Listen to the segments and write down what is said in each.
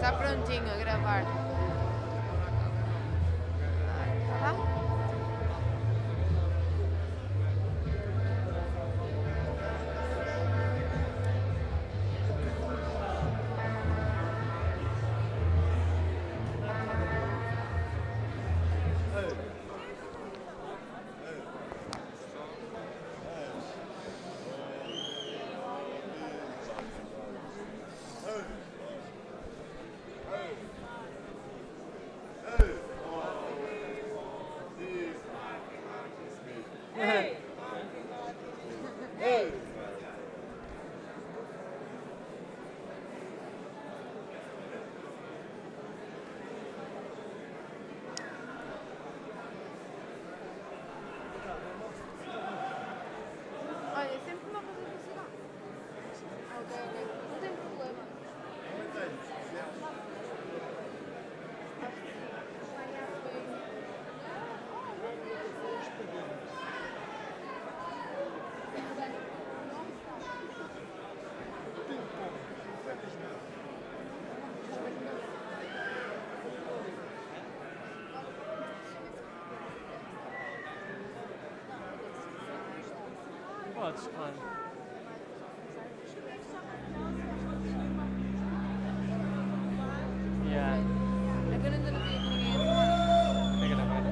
está prontinho a gravar. Tá? Olha, sempre uma coisa de cigarro. Ok, ok. Não tem problema. Podes, claro. Yeah. É que eu ainda não vi aqui ninguém a fumar. É gravar.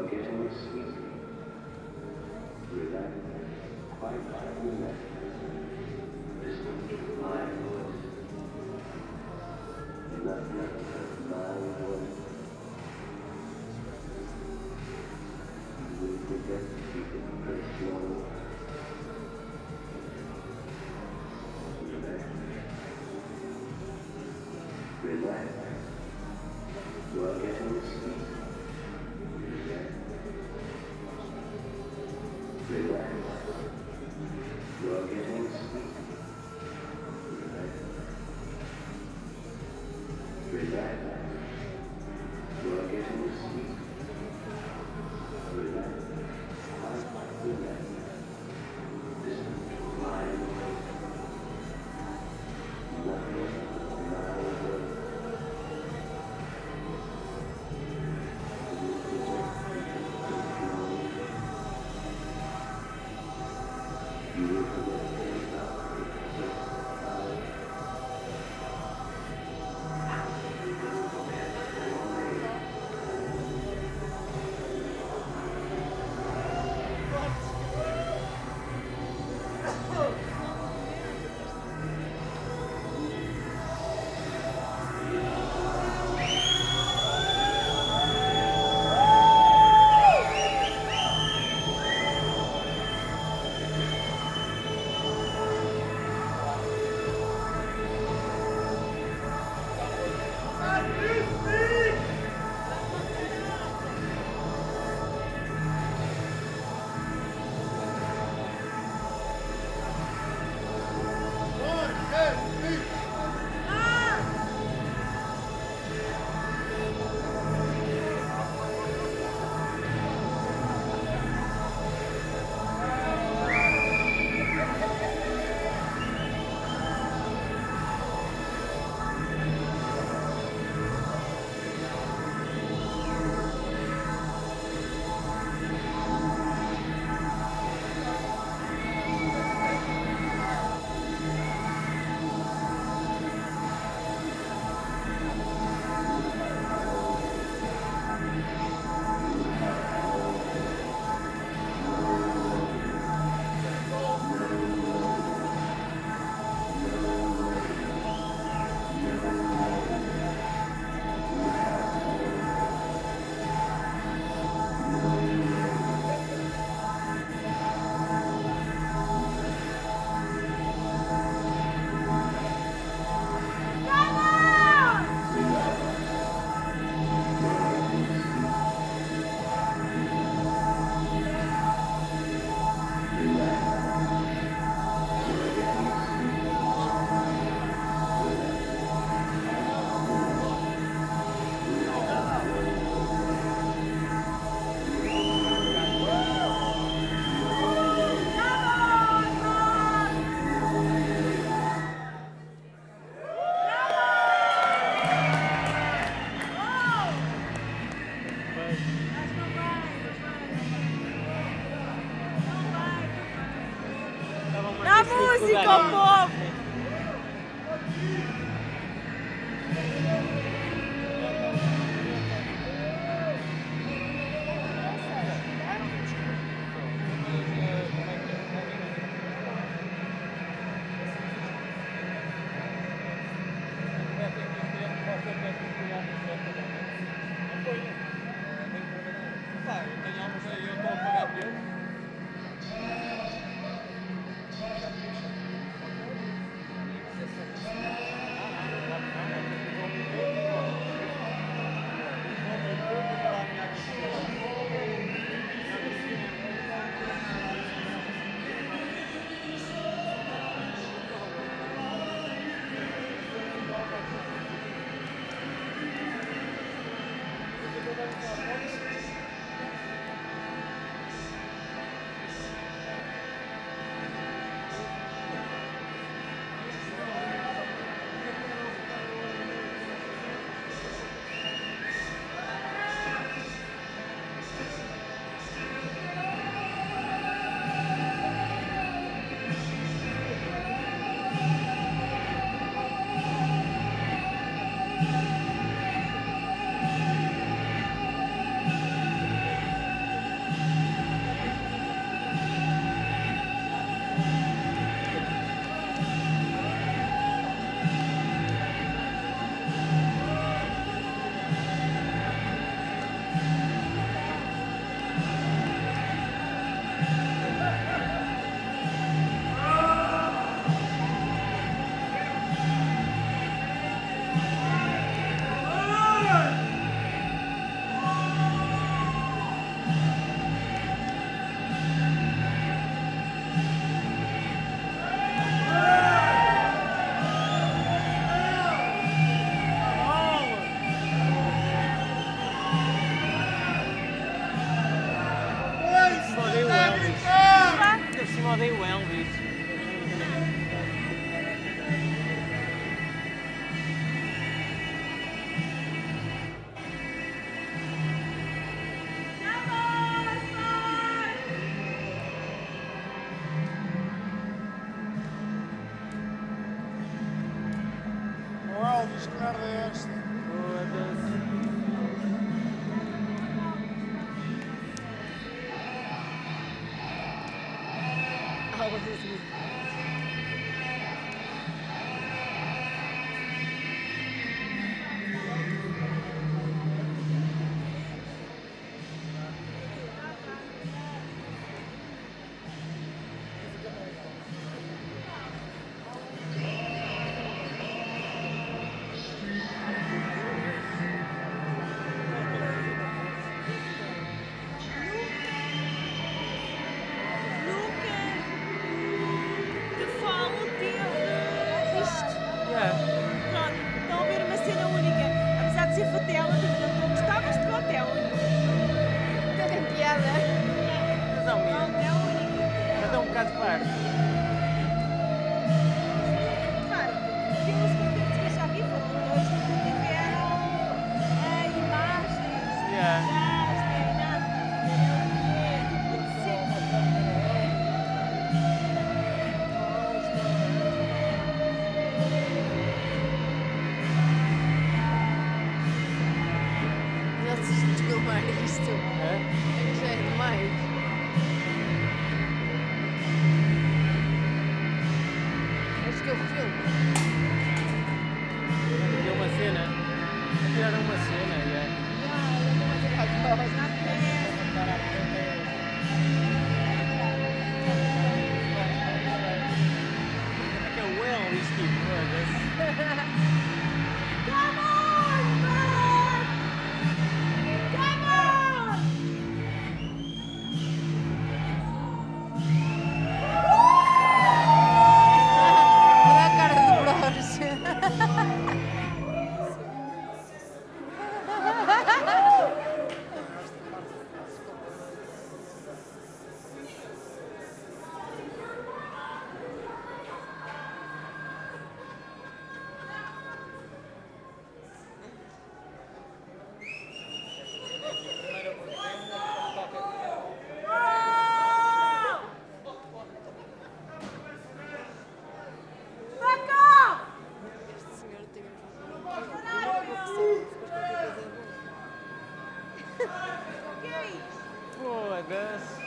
getting sleepy. Relax, quite relax. Listen to my voice. Nothing but my voice. You will forget to keep it very slow. Relax. Relax. You are getting sleepy. Relax. Relax. You are getting sleepy. Relax. Relax. You are getting sleepy. Relax. Relax. Listen to my voice. Nothing but my voice. You will forget La musica, povo! Nordeste. Foda-se. Algo assim. Yeah. Pronto, estão a ver uma cena única. Apesar de ser fatela, também não estou a gostar, mas pronto, é único. Não tem piada. Mas é um Pronto, mínimo. é único. Mas é um bocado farto. Claro, pelos conteúdos que eu já vi, foram dois que tiveram imagens, Yeah. jazz, nem nada. Muito simples. Já desistiu de filmar isto. É? Já é demais. Acho que eu filmo. Deu uma cena. Tiraram uma cena, yeah. Já, eu não vou tirar coisa. É que é o well isto tipo, foda-se. Come on, man! Come on! Olha a cara do broche. Este senhor tem O que é isto? Foda-se.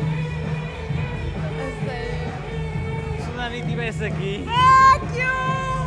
A sério. Se o Dani estivesse aqui. Fuck you!